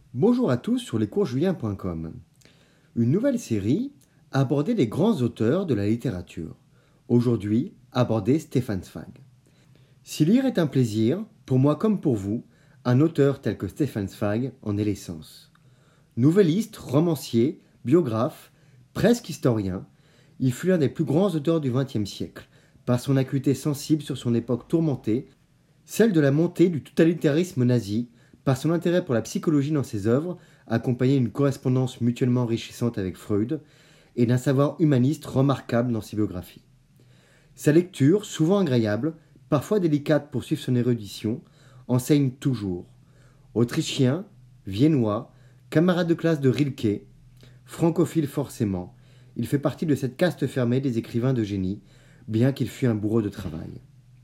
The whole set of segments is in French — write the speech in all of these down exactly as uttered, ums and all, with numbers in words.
Bonjour à tous sur lescoursjulien point com. Une nouvelle série abordait les grands auteurs de la littérature. Aujourd'hui, aborder Stefan Zweig. Si lire est un plaisir, pour moi comme pour vous, un auteur tel que Stefan Zweig en est l'essence. Nouvelliste, romancier, biographe, presque historien, il fut l'un des plus grands auteurs du vingtième siècle, par son acuité sensible sur son époque tourmentée, celle de la montée du totalitarisme nazi, par son intérêt pour la psychologie dans ses œuvres, accompagné d'une correspondance mutuellement enrichissante avec Freud, et d'un savoir humaniste remarquable dans ses biographies. Sa lecture, souvent agréable, parfois délicate pour suivre son érudition, enseigne toujours. Autrichien, viennois, camarade de classe de Rilke, francophile forcément, il fait partie de cette caste fermée des écrivains de génie, bien qu'il fût un bourreau de travail.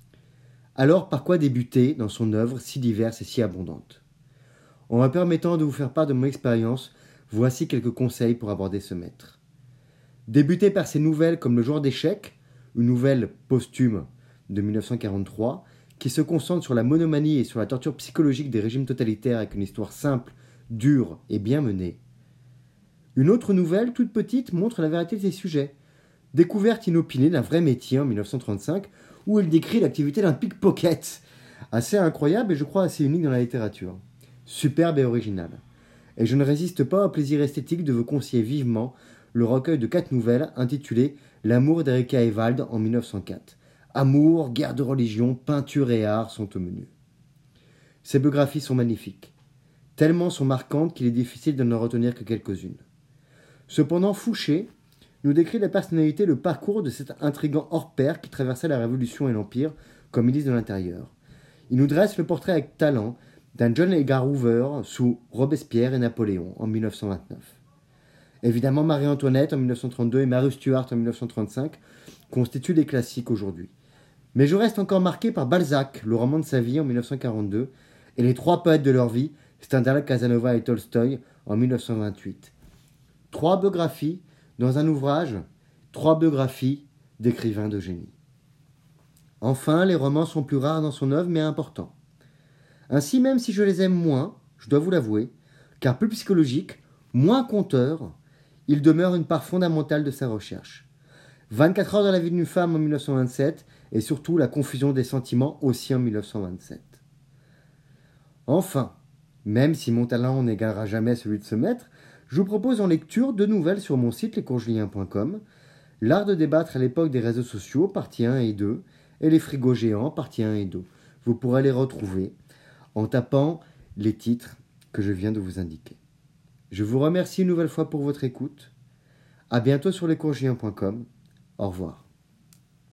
Alors par quoi débuter dans son œuvre si diverse et si abondante ? En me permettant de vous faire part de mon expérience, voici quelques conseils pour aborder ce maître. Débutez par ses nouvelles comme Le Joueur d'échecs, une nouvelle posthume de mille neuf cent quarante-trois, qui se concentre sur la monomanie et sur la torture psychologique des régimes totalitaires avec une histoire simple, dure et bien menée. Une autre nouvelle, toute petite, montre la vérité de ses sujets. Découverte inopinée d'un vrai métier en mille neuf cent trente-cinq, où il décrit l'activité d'un pickpocket. Assez incroyable et je crois assez unique dans la littérature. Superbe et original. Et je ne résiste pas au plaisir esthétique de vous conseiller vivement le recueil de quatre nouvelles intitulé L'amour d'Erika Ewald en mille neuf cent quatre. Amour, guerre de religion, peinture et art sont au menu. Ces biographies sont magnifiques. Tellement sont marquantes qu'il est difficile de n'en retenir que quelques-unes. Cependant, Fouché nous décrit la personnalité et le parcours de cet intrigant hors pair qui traversait la Révolution et l'Empire comme milice de l'intérieur. Il nous dresse le portrait avec talent d'un John Edgar Hoover sous Robespierre et Napoléon en mille neuf cent vingt-neuf. Évidemment, Marie-Antoinette en mille neuf cent trente-deux et Mary Stuart en mille neuf cent trente-cinq constituent des classiques aujourd'hui. Mais je reste encore marqué par Balzac, le roman de sa vie en mille neuf cent quarante-deux, et les trois poètes de leur vie, Stendhal, Casanova et Tolstoï en mille neuf cent vingt-huit. Trois biographies dans un ouvrage, trois biographies d'écrivains de génie. Enfin, les romans sont plus rares dans son œuvre, mais importants. Ainsi, même si je les aime moins, je dois vous l'avouer, car plus psychologique, moins conteur, il demeure une part fondamentale de sa recherche. vingt-quatre heures dans la vie d'une femme en mille neuf cent vingt-sept, et surtout la confusion des sentiments aussi en mille neuf cent vingt-sept. Enfin, même si mon talent n'égalera jamais celui de ce maître, je vous propose en lecture deux nouvelles sur mon site lescoursjulien point com, L'art de débattre à l'époque des réseaux sociaux, partie un et deux, et Les frigos géants, partie un et deux. Vous pourrez les retrouver en tapant les titres que je viens de vous indiquer. Je vous remercie une nouvelle fois pour votre écoute. À bientôt sur lescoursjulien point com. Au revoir.